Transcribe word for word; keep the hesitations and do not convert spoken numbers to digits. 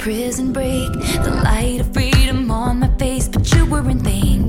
prison break. The light of freedom on my face, but you weren't thinking.